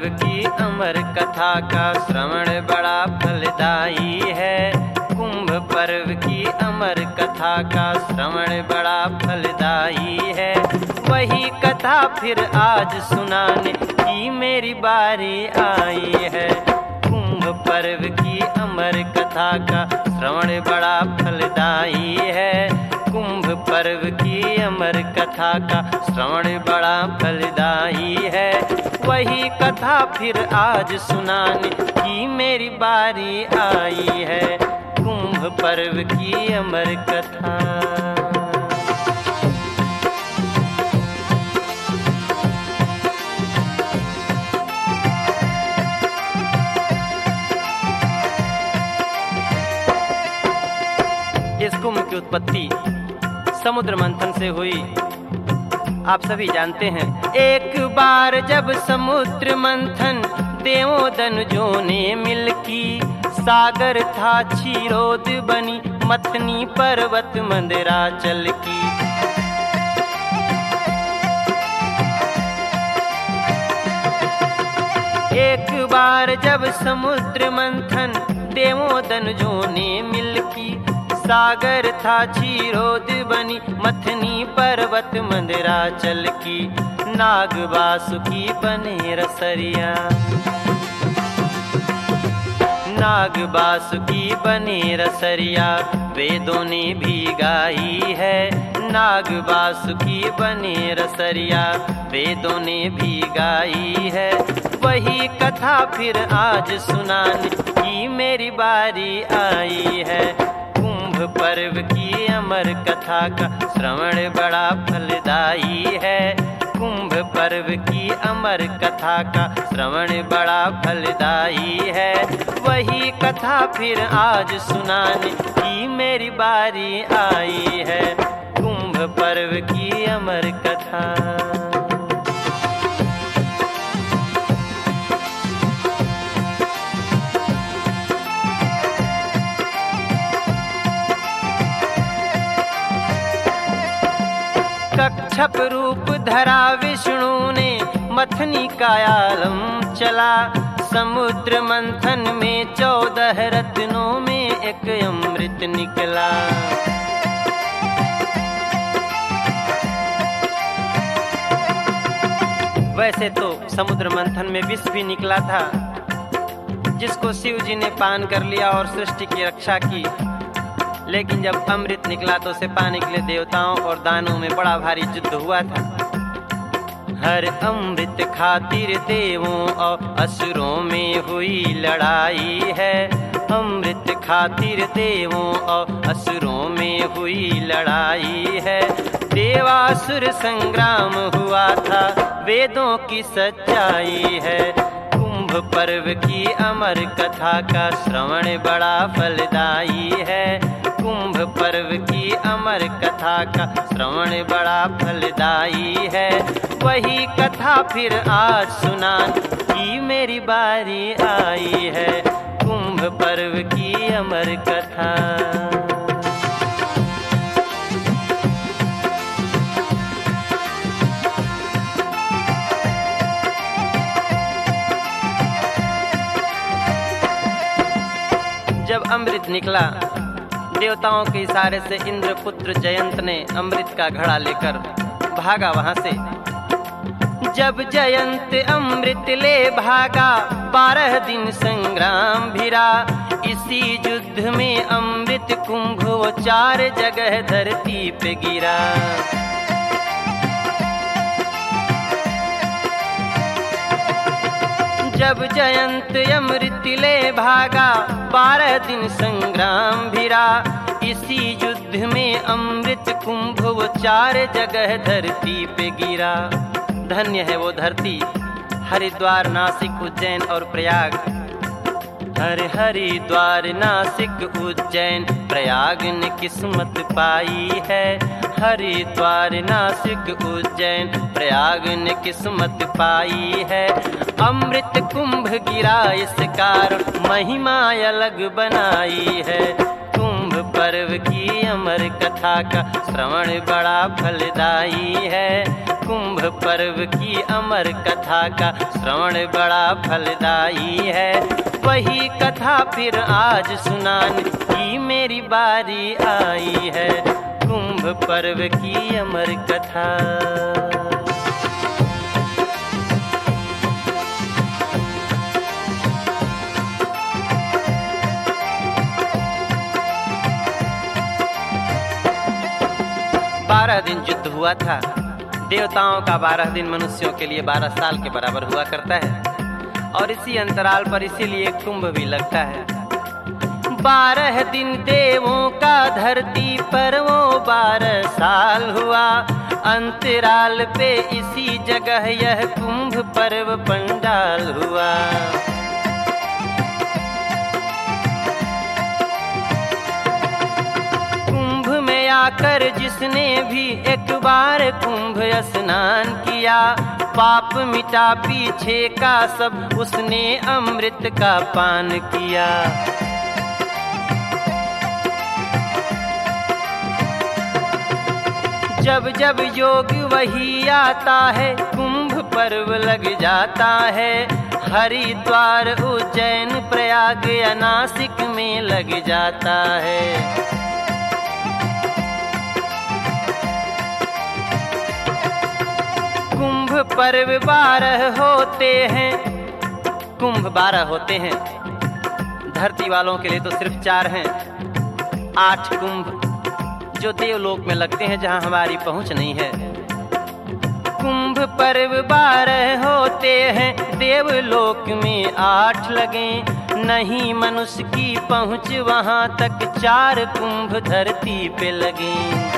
की अमर कथा का श्रवण बड़ा फलदायी है। कुंभ पर्व की अमर कथा का श्रवण बड़ा फलदायी है। वही कथा फिर आज सुनाने की मेरी बारी आई है। कुंभ पर्व की अमर कथा का श्रवण बड़ा फलदायी है। कुंभ पर्व की अमर कथा का श्रवण बड़ा फलदायी है। वही कथा फिर आज सुनाने की मेरी बारी आई है। कुंभ पर्व की अमर कथा। इस कुंभ की उत्पत्ति समुद्र मंथन से हुई, आप सभी जानते हैं। एक बार जब समुद्र मंथन देवों दनुजों ने मिलकी, सागर था क्षीरोद बनी मथनी पर्वत मंदराचल की। एक बार जब समुद्र मंथन देवों दनुजों ने मिलकी, सागर था क्षीरोद बनी मथनी पर्वत मंदराचल की। नाग वासुकी बने रसरिया, नाग वासुकी बने रसरिया वेदों ने भी गाई है। नाग वासुकी बने रसरिया वेदों ने भी गाई है। वही कथा फिर आज सुनाने की मेरी बारी आई है। कुंभ पर्व की अमर कथा का श्रवण बड़ा फलदायी है। कुंभ पर्व की अमर कथा का श्रवण बड़ा फलदायी है। वही कथा फिर आज सुनाने की मेरी बारी आई है। कुंभ पर्व की अमर कथा। कच्छप रूप धरा विष्णु ने मथनी कायालम चला। समुद्र मंथन में 14 रत्नों में एक अमृत निकला। वैसे तो समुद्र मंथन में विष भी निकला था, जिसको शिव जी ने पान कर लिया और सृष्टि की रक्षा की। लेकिन जब अमृत निकला तो उसे पाने के लिए देवताओं और दानवों में बड़ा भारी युद्ध हुआ था। हर अमृत खातिर देवों और असुरों में हुई लड़ाई है। अमृत खातिर देवों और असुरों में हुई लड़ाई है। देवासुर संग्राम हुआ था, वेदों की सच्चाई है। कुंभ पर्व की अमर कथा का श्रवण बड़ा फलदायी है। कुंभ पर्व की अमर कथा का श्रवण बड़ा फलदायी है। वही कथा फिर आज सुनाने की मेरी बारी आई है। कुंभ पर्व की अमर कथा। जब अमृत निकला, देवताओं के इशारे से इंद्रपुत्र जयंत ने अमृत का घड़ा लेकर भागा वहां से। जब जयंत अमृत ले भागा, 12 दिन संग्राम भिरा। इसी युद्ध में अमृत कुंभ वो 4 जगह धरती पे गिरा। जब जयंत अमृत ले भागा, 12 दिन संग्राम भिरा। इसी युद्ध में अमृत कुंभ वो 4 जगह धरती पे गिरा। धन्य है वो धरती, हरिद्वार, नासिक, उज्जैन और प्रयाग। हरिद्वार, नासिक, उज्जैन, प्रयाग ने किस्मत पाई है। हरिद्वार, नासिक, उज्जैन, प्रयाग ने किस्मत पाई है। अमृत कुंभ गिरा इस कारण महिमा अलग बनाई है। कुंभ पर्व की अमर कथा का श्रवण बड़ा फलदायी है। कुंभ पर्व की अमर कथा का श्रवण बड़ा फलदायी है। वही कथा फिर आज सुनाने की मेरी बारी आई है। कुंभ पर्व की अमर कथा। 12 दिन युद्ध हुआ था। देवताओं का 12 दिन मनुष्यों के लिए 12 साल के बराबर हुआ करता है और इसी अंतराल पर इसीलिए कुंभ भी लगता है। 12 दिन देवों का धरती पर वो 12 साल हुआ। अंतराल पे इसी जगह यह कुंभ पर्व पंडाल हुआ। आकर जिसने भी एक बार कुंभ स्नान किया, पाप मिटा पीछे का सब उसने अमृत का पान किया। जब जब योग वही आता है कुंभ पर्व लग जाता है। हरिद्वार उज्जैन प्रयाग या नासिक में लग जाता है। कुंभ पर्व 12 होते हैं, कुंभ 12 होते हैं। धरती वालों के लिए तो सिर्फ 4 हैं। 8 कुंभ जो देवलोक में लगते हैं जहां हमारी पहुंच नहीं है। कुंभ पर्व 12 होते हैं, देवलोक में 8 लगे। नहीं मनुष्य की पहुंच वहां तक 4 कुंभ धरती पे लगे।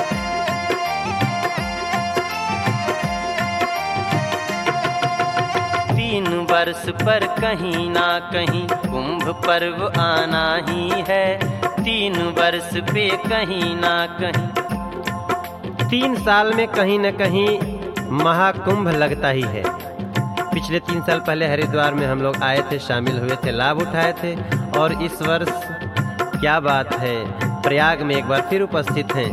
3 वर्ष पर कहीं ना कहीं कुंभ पर्व आना ही है। 3 वर्ष पे कहीं ना कहीं 3 साल में कहीं न कहीं महाकुंभ लगता ही है। पिछले 3 साल पहले हरिद्वार में हम लोग आए थे, शामिल हुए थे, लाभ उठाए थे और इस वर्ष क्या बात है, प्रयाग में एक बार फिर उपस्थित हैं।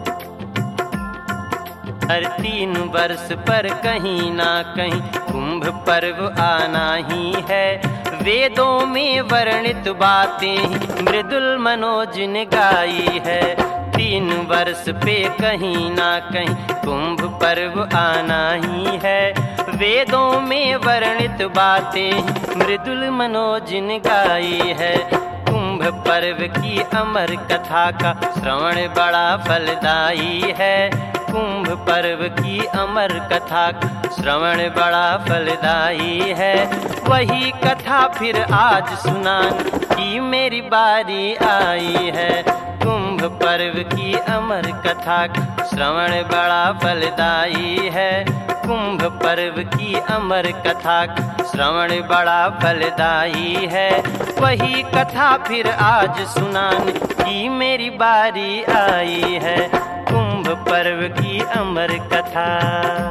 हर 3 वर्ष पर कहीं ना कहीं कुंभ पर्व आना ही है। वेदों में वर्णित बातें मृदुल मनोज ने गाई है। 3 वर्ष पे कहीं ना कहीं कुंभ पर्व आना ही है। वेदों में वर्णित बातें मृदुल मनोज ने गाई है। कुंभ पर्व की अमर कथा का श्रवण बड़ा फलदायी है। कुंभ पर्व की अमर कथा श्रवण बड़ा फलदायी है। वही कथा फिर आज सुनाने की मेरी बारी आई है। कुंभ पर्व की अमर कथा श्रवण बड़ा फलदायी है। कुंभ पर्व की अमर कथा श्रवण बड़ा फलदायी है। वही कथा फिर आज सुनाने की मेरी बारी आई है। कुंभ पर्व की अमर कथा।